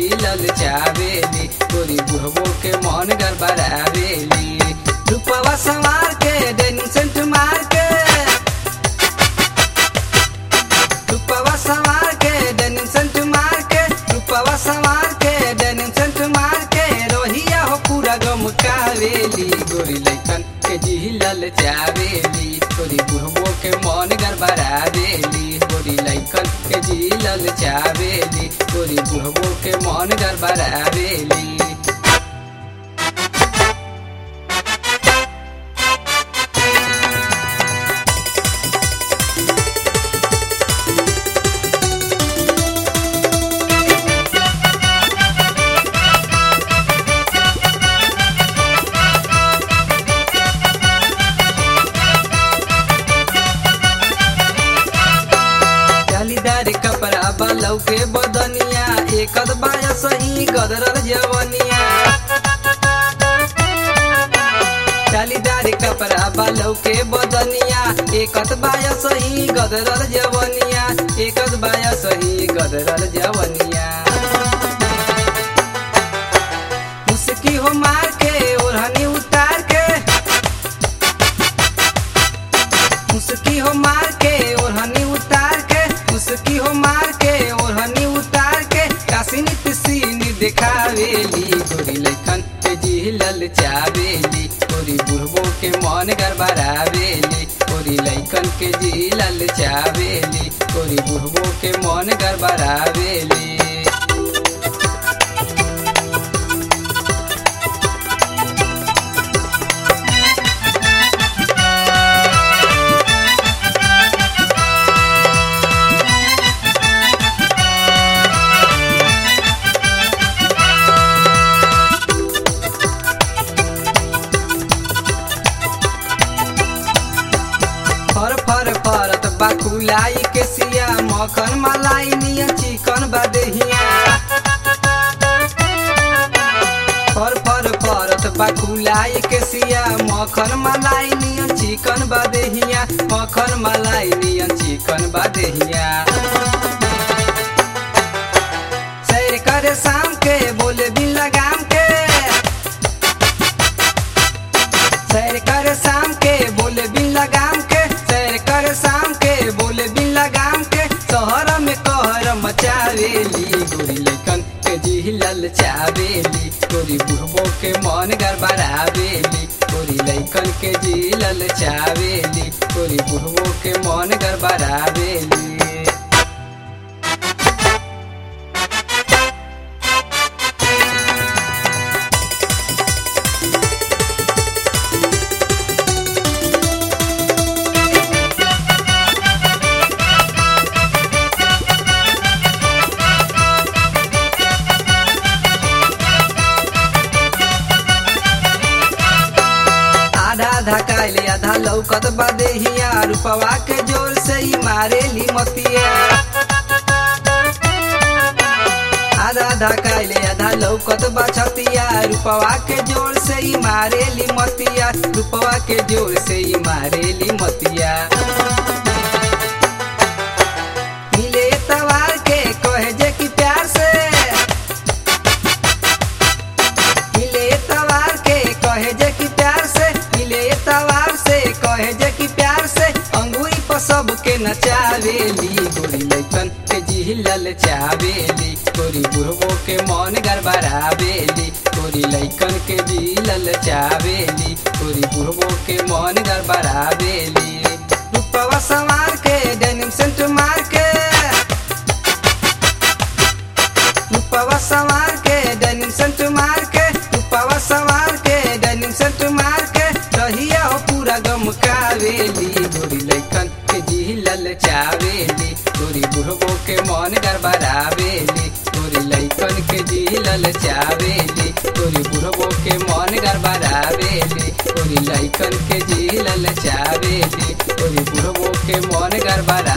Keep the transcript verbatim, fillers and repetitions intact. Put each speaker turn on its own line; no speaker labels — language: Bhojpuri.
जिलल चावेली गोरी बुढ़बो के मन गड़बड़ावेली। रूपवा संवार के डेनिम सेंट मार के रूपवा संवार के डेनिम सेंट मार के रूपवा संवार के डेनिम सेंट मार के रोहिया हो पूरा गमकावेली गोरी लइकन के जिलल चावेली गोरी बुढ़बो के मन गड़बड़ावेली गोरी लइकन के जिलल चावेली गोरी बुढ़बो के मन गड़बड़ावेली। कपड़ा बलौ के बदनिया एक बाया सही गदरल जवनिया चालीदार कपड़ा बलौ के बदनिया एक बाया सही गदरल जवनिया एक बाया सही गदरल जवनिया। मुस्की हो मार के ओढ़नी उतार के मुस्की हो मार के ओढ़नी उतार के मुस्की हो मार के ओढ़नी उतार के कासिनी पिसीनी दिखावेली गोरी लइकन के जिलल चावेली गोरी बुढ़बो के मन गड़बड़ावेली गोरी लइकन के जिलल चावेली गोरी बुढ़बो के मन गड़बड़ावेली। फर फर फरत बाकुलाई के सिया मखन मलाई निया चिकन बदेहिया फर फर फरत बाकुलाई के सिया मखन मलाई निया चिकन बदेहिया मखन मलाई निया चिकन बदेहिया। सैर करे शाम के बोले बिन लगाम के सैर करे शाम के बोले बिन लगाम के सैर करे शाम के बोले बिन लगाम के शहर में कहर मचावेली गोरी लइकन के जिलल चावेली गोरी बुढ़बो के मन गड़बड़ावेली गोरी लइकन के जिलल चावेली गोरी बुढ़बो के मन गड़बड़ावेली। आधा काले आधा लौकत बदेहिया रूपवा के जोर से ही मारेली मतिया आधा आधा काले आधा लौकत बछतिया रूपवा के जोर से ही मारेली मतिया रूपवा के जोर से ही मारेली मतिया। मिले तवार के कहे जे कि प्यार से मिले तवार के कहे जे कि प्यार से मिले तवार से कहे जे कि प्यार से अंगूरी पर सबके नचावेली गोरी लइकन के जिलल चावेली गोरी बुढ़बो के मन गड़बड़ावेली गोरी लइकन के जिलल चावेली गोरी बुढ़बो के मन गड़बड़ावेली। रूपवा संवार के डेनिम सेंट मार के रूपवा संवार के डेनिम सेंट मार के रूपवा संवार के डेनिम सेंट मार के रहिया हो पूरा गमकावेली गोरी लइकन के जिलल चावेली गोरी बुढ़बो के मन गड़बड़ावेली गोरी लइकन के जिलल चावेली गोरी बुढ़बो के मन गड़बड़ावेली गोरी लइकन के जिलल चावेली गोरी बुढ़बो के मन गड़बड़ा